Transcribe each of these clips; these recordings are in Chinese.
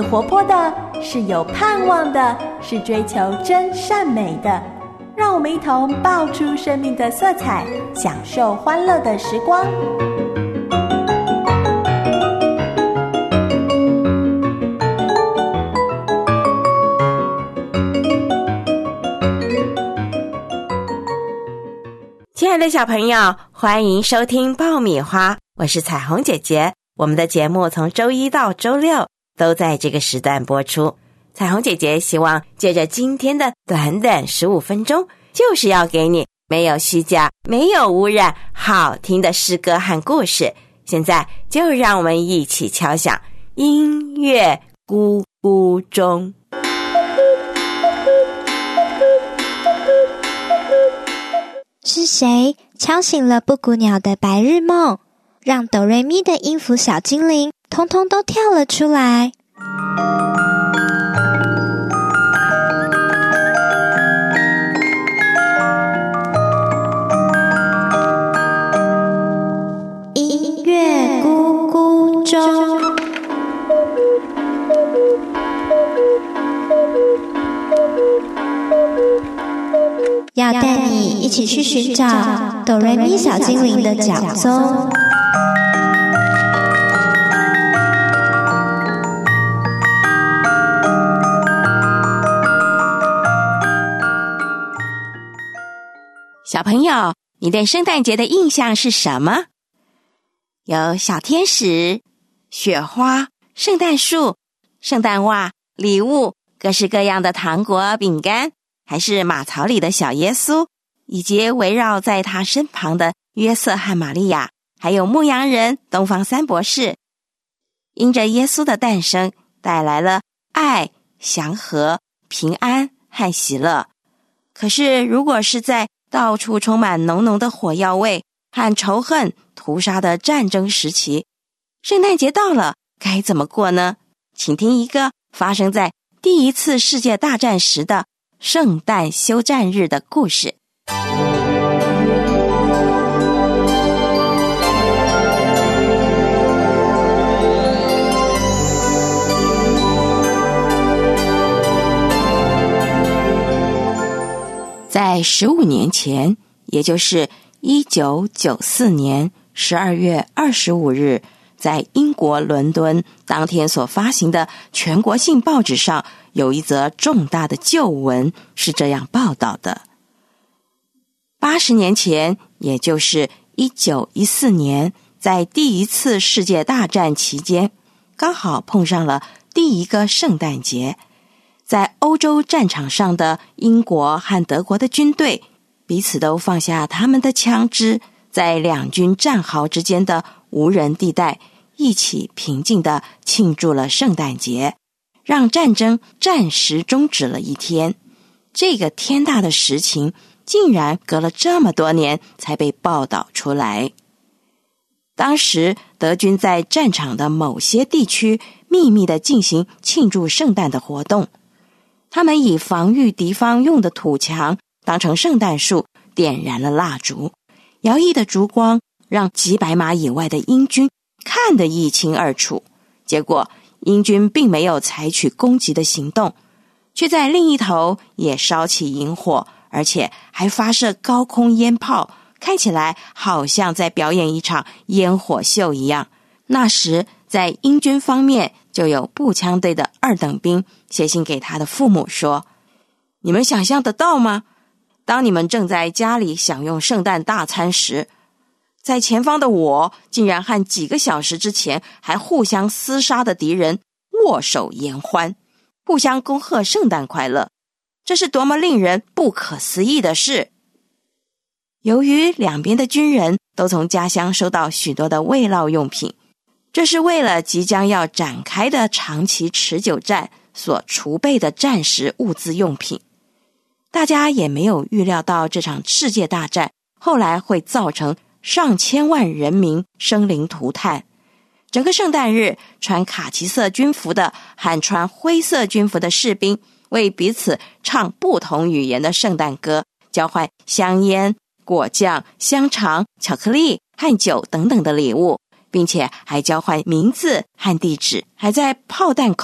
活泼的，是有盼望的，是追求真善美的。让我们一同爆出生命的色彩，享受欢乐的时光。 亲爱的小朋友，欢迎收听爆米花，我是彩虹姐姐。我们的节目从周一到周六都在这个时段播出。彩虹姐姐希望借着今天的短短15分钟，就是要给你没有虚假、没有污染、好听的诗歌和故事。现在就让我们一起敲响音乐咕咕钟。 是谁敲醒了布谷鸟的白日梦，让哆瑞咪的音符小精灵通通都跳了出来？音乐咕咕钟。要带你一起去寻找哆瑞咪小精灵的脚踪。 小朋友，你对圣诞节的印象是什么？有小天使、雪花、圣诞树、圣诞袜、礼物，各式各样的糖果、饼干，还是马槽里的小耶稣，以及围绕在他身旁的约瑟和玛利亚，还有牧羊人东方三博士。因着耶稣的诞生，带来了爱、祥和、平安和喜乐。可是如果是在到处充满浓浓的火药味和仇恨屠杀的战争时期，圣诞节到了，该怎么过呢？请听一个发生在第一次世界大战时的圣诞休战日的故事。在15年前，也就是1994年12月25日，在英国伦敦当天所发行的全国性报纸上，有一则重大的旧闻是这样报道的：80年前，也就是1914年，在第一次世界大战期间，刚好碰上了第一个圣诞节。在欧洲战场上的英国和德国的军队彼此都放下他们的枪支，在两军战壕之间的无人地带一起平静地庆祝了圣诞节，让战争暂时终止了一天。这个天大的实情竟然隔了这么多年才被报道出来。当时德军在战场的某些地区秘密地进行庆祝圣诞的活动，他们以防御敌方用的土墙当成圣诞树，点燃了蜡烛，摇曳的烛光让几百码以外的英军看得一清二楚。结果英军并没有采取攻击的行动，却在另一头也烧起营火，而且还发射高空烟炮，看起来好像在表演一场烟火秀一样。那时在英军方面就有步枪队的2等兵写信给他的父母说，你们想象得到吗？当你们正在家里享用圣诞大餐时，在前方的我竟然和几个小时之前还互相厮杀的敌人握手言欢，互相恭贺圣诞快乐，这是多么令人不可思议的事。由于两边的军人都从家乡收到许多的慰劳用品，这是为了即将要展开的长期持久战所储备的战时物资用品。大家也没有预料到这场世界大战后来会造成上千万人民生灵涂炭。整个圣诞日，穿卡其色军服的和穿灰色军服的士兵为彼此唱不同语言的圣诞歌，交换香烟、果酱、香肠、巧克力和酒等等的礼物，并且还交换名字和地址，还在炮弹口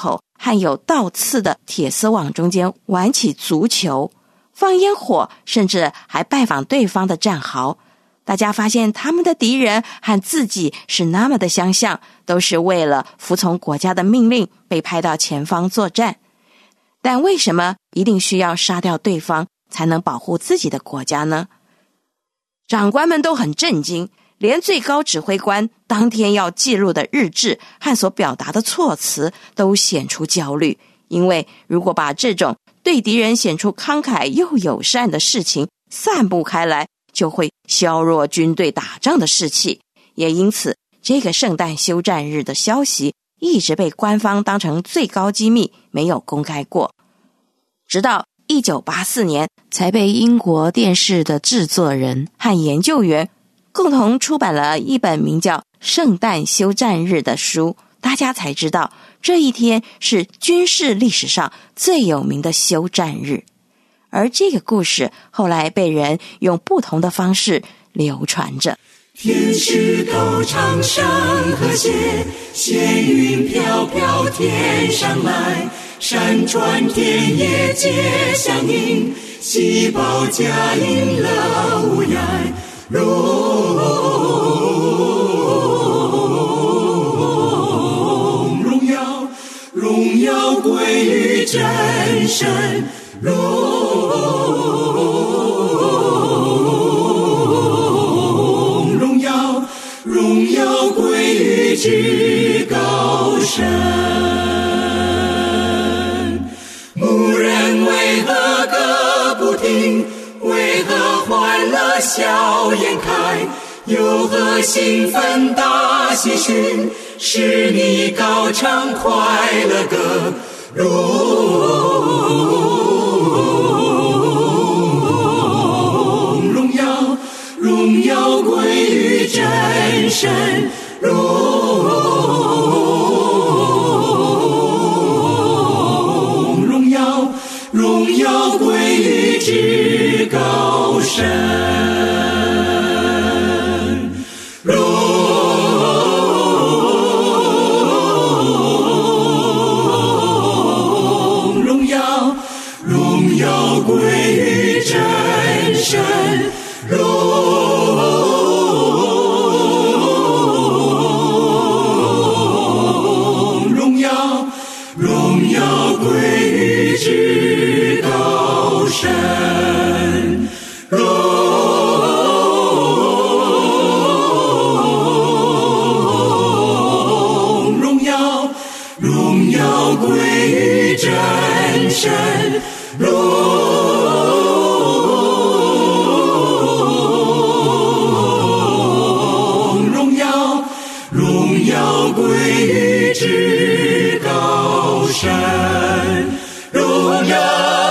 和有倒刺的铁丝网中间玩起足球，放烟火，甚至还拜访对方的战壕。大家发现他们的敌人和自己是那么的相像，都是为了服从国家的命令被派到前方作战。但为什么一定需要杀掉对方才能保护自己的国家呢？长官们都很震惊，连最高指挥官当天要记录的日志和所表达的措辞都显出焦虑，因为如果把这种对敌人显出慷慨又友善的事情散布开来，就会削弱军队打仗的士气。也因此，这个圣诞休战日的消息一直被官方当成最高机密，没有公开过。直到1984年才被英国电视的制作人和研究员共同出版了一本名叫《圣诞休战日》的书，大家才知道这一天是军事历史上最有名的休战日。而这个故事后来被人用不同的方式流传着。 天使高唱山和弦，闲云飘飘天上来，山川田野皆响应，细胞佳音乐无涯，荣耀归于真神，荣耀归于至高神。牧人为何歌不停？为何欢乐笑颜开？有何兴奋大喜讯？使你高唱快乐歌，荣耀归于真神，荣耀归于至高神。荣耀归于真神，荣耀归于至高神，荣耀归于真神，荣耀归于至高神，荣耀。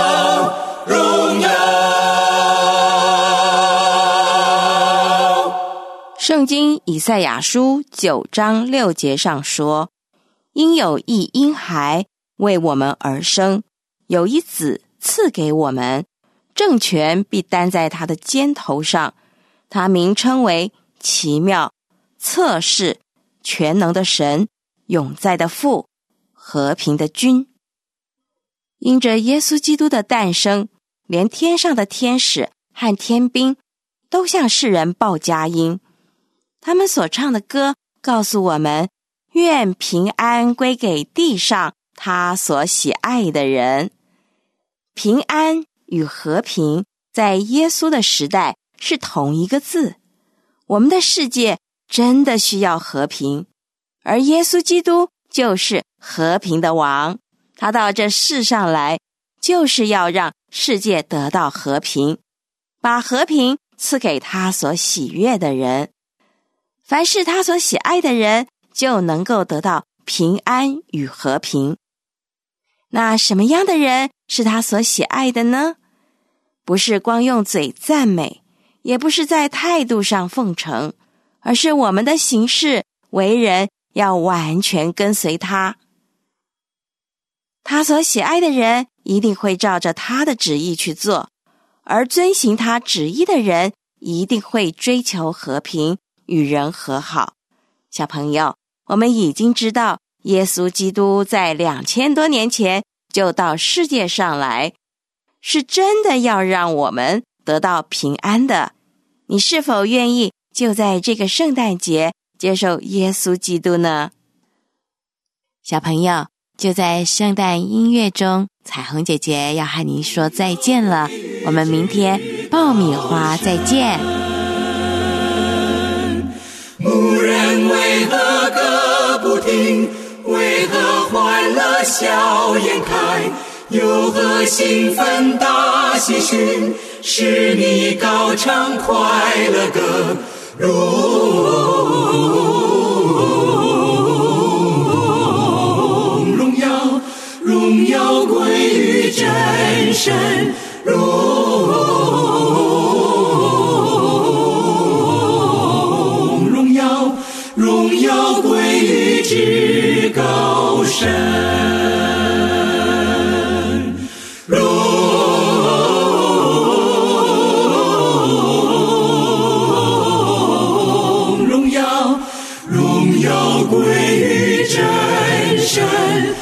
圣经以赛亚书9章6节上说，因有一婴孩为我们而生，有一子赐给我们，政权必担在他的肩头上，他名称为奇妙、策士、全能的神，永在的父，和平的君。因着耶稣基督的诞生，连天上的天使和天兵都向世人报佳音。他们所唱的歌告诉我们，愿平安归给地上他所喜爱的人。平安与和平在耶稣的时代是同一个字。我们的世界真的需要和平，而耶稣基督就是和平的王。他到这世上来，就是要让世界得到和平，把和平赐给他所喜悦的人。凡是他所喜爱的人，就能够得到平安与和平。那什么样的人是他所喜爱的呢？不是光用嘴赞美，也不是在态度上奉承，而是我们的行事为人要完全跟随他。他所喜爱的人一定会照着他的旨意去做，而遵行他旨意的人一定会追求和平，与人和好。小朋友，我们已经知道耶稣基督在2000多年前就到世界上来，是真的要让我们得到平安的。你是否愿意就在这个圣诞节接受耶稣基督呢？小朋友，就在圣诞音乐中，彩虹姐姐要和你说再见了。我们明天爆米花再见。 牧人为何歌不停？为何欢乐笑颜开？有何兴奋大喜讯？使你高唱快乐歌。荣耀归于真神。荣耀归于至高神。荣耀归于真神。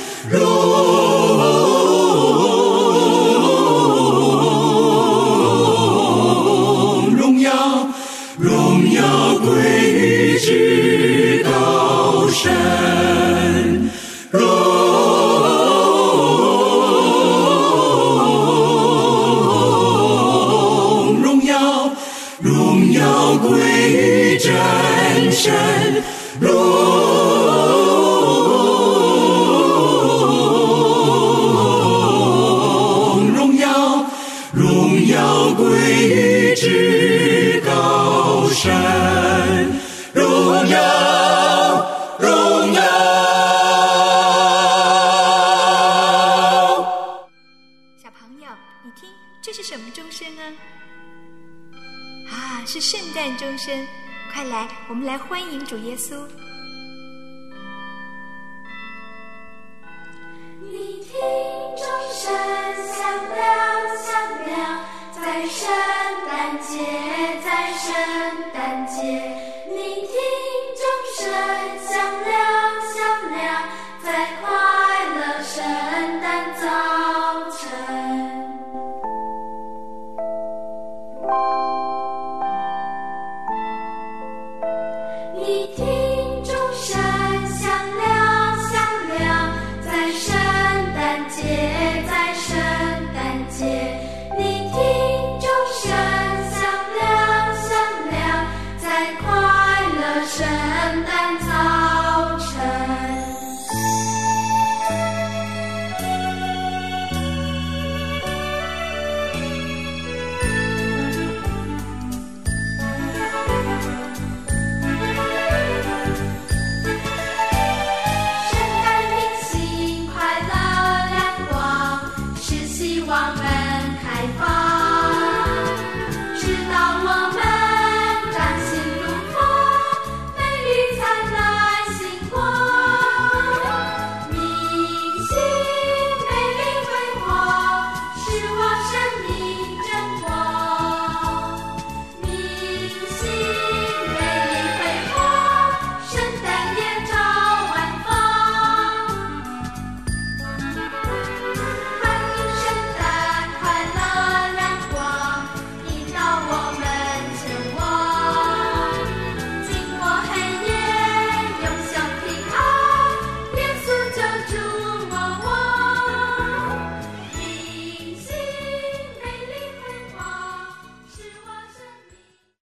荣耀归于至高神。荣耀归于真神。荣耀归于至高神。荣耀。 小朋友，你听，这是什么钟声啊？啊，是圣诞钟声！快来，我们来欢迎主耶稣。